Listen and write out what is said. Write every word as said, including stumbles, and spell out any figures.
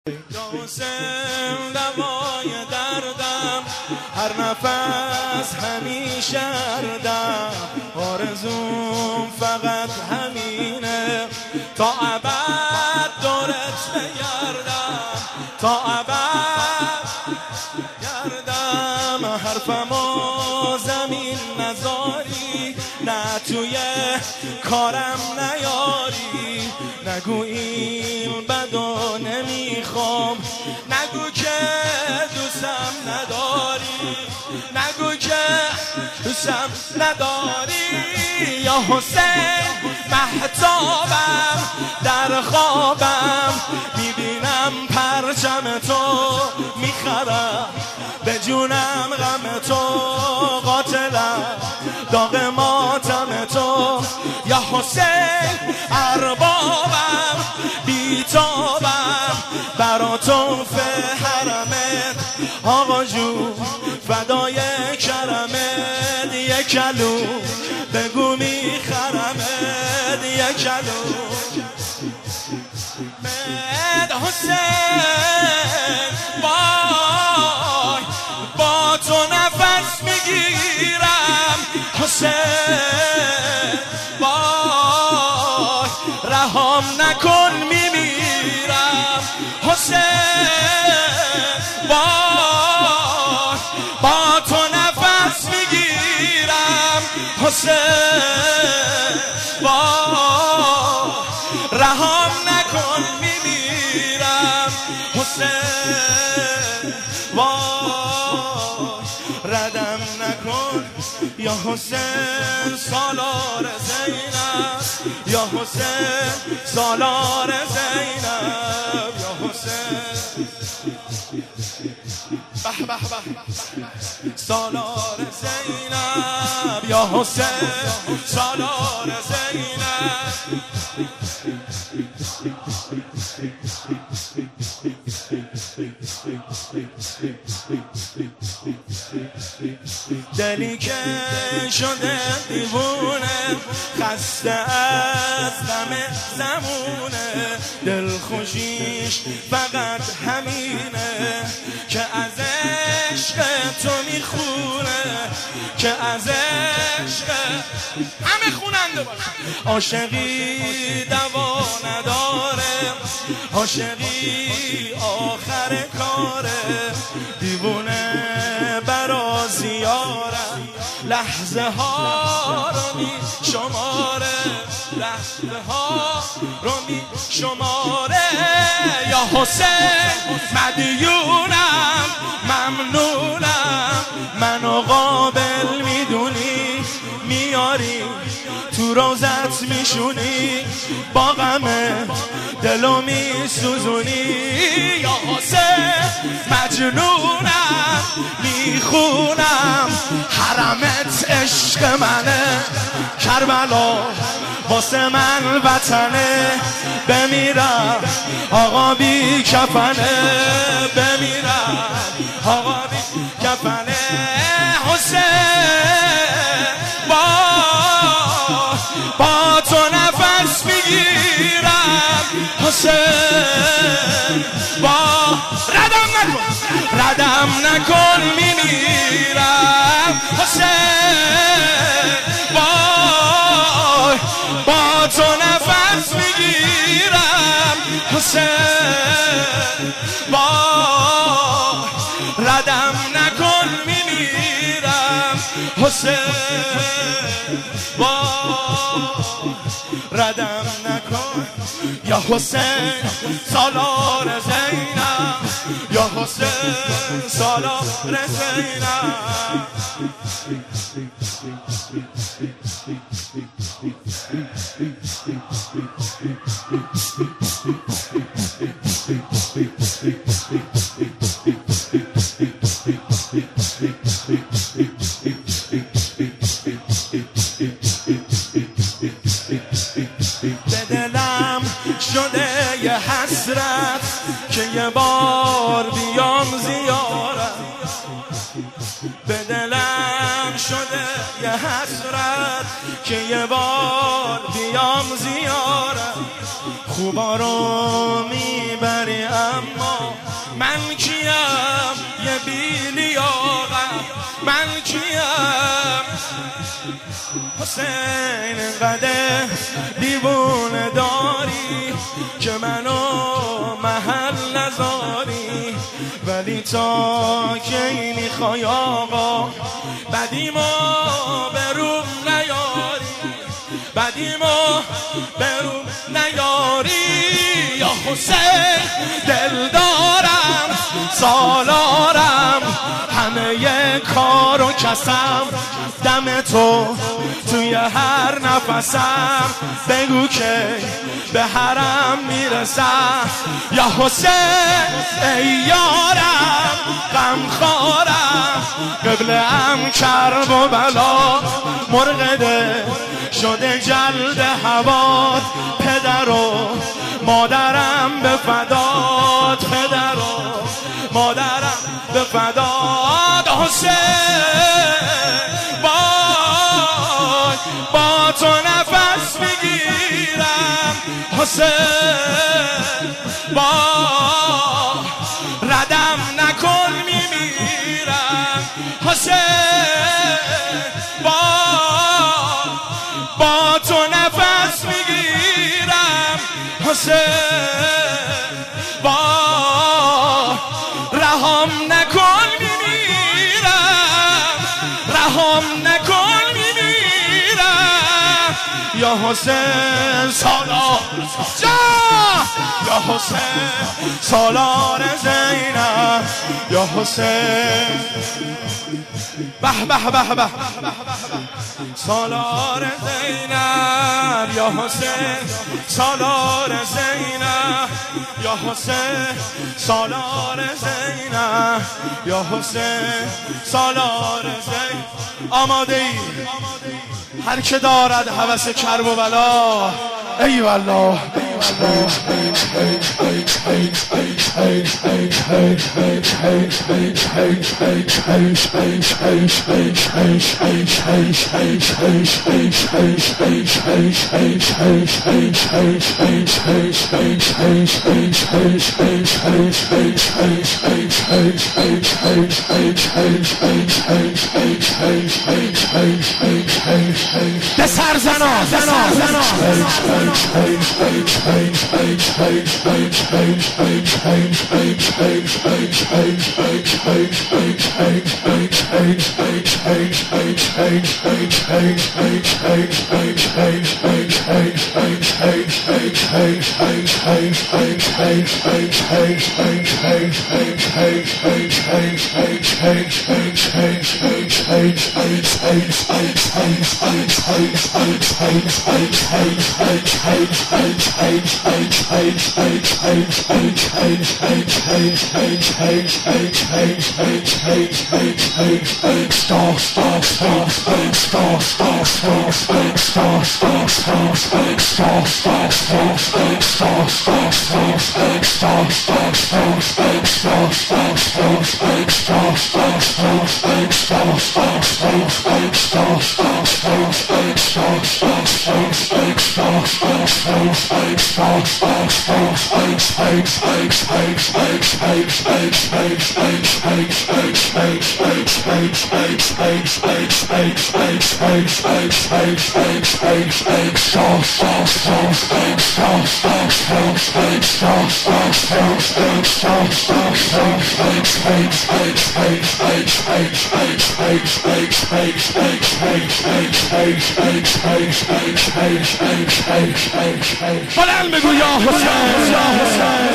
یا حسین دوای دردم، هر نفس همیشه اردم، آرزوم فقط همینه تا ابد دورت بگردم، تا ابد گردم. حرفمو زمین نذاری، نه توی کارم نیاری، نگو این بدو نمیخوام، نگو که دوستم نداری، نگو که دوستم نداری. یا حسین مهتابم در خوابم، میبینم پرچم تو میخرم، به جونم غم تو قاتلم، داغ ماتم تو. یا حسین اربابم بیتابم، برا تو فه حرمت آقا جون، فدای کرمت یک کلو، بگو میخرمت یک کلو. مد حسین وای با تو نفس میگیرم، حسین وای رهام نکن میمیرم، حسین وای با تو نفس میگیرم، حسین وای رهام نکن میمیرم، حسین وای ردم نکن. یا حسین سالار زینب، یا حسین سالار زینب، یا حسین به به به سالار زینب، یا حسین سالار زینب. دلی که شده دیوونه، خسته از غم زمونه، دل خوشیش فقط همینه که از عشق تو میخونه، که از عشق همه خوننده باشه. عاشقی دوا نداره، عاشقی آخر کاره، دیوونه برا زیارم، لحظه ها رو می شماره، لحظه ها رو می شماره. یا حسین مدیونم ممنونم، منو قابل میدونی، میاری تو روزت میشونی، با غم دلو میسوزونی. یا حسین مجنونم میخونم، حرمت عشق منه، کربلا واسه من وطنه، بمیرم آقا بی کفنه، بمیرم آقا بی کفنه. حسین با با تو نفس میگیرم، حسین با ردم نکن، ردم نکن میمیرم، حسین با با تو نفس میگیرم، حسین با ردم نکن میمیرم، حسین با ردم نکن. یا حسین سالار زینب، یا حسین سالار زینب. به دلم شده یه حسرت که یه بار بیام زیارت، به دلم شده یه حسرت که یه بار بیام زیارت. خوبا رو میبری اما من کیم یه بیلی آقا من کیم حسین قده دیوونه داری که منو محل نذاری ولی تا کی میخوای آقا بدیمو بروم نیاری بدیمو بروم نیاری یا حسین دل دارم سالارم همه کار و کسم دم تو توی هر نفسم بگو که به حرم میرسم یا حسین ای یارم غمخوارم قبله‌ام کرب و بلا مرقده شده جلد هوات پدر و مادرم به فدات پدر و مادرم به فدات حسین وای با تو نفس میگیرم حسین با ردم نکن میمیرم حسین با با تو نفس میگیرم حسین با رحم نکن میمیرم رحم نکن میمیرم یا حسین سالار جا یا حسین سالار زینب یا حسین به به به به سالار زینب یا حسین سالار زینب یا حسین سالار زینب یا حسین سالار زینب آماده ای هر که دارد هوس کرب و بلا ای والله به سر زنا زنا زنا بلند بگو یا حسین یا حسین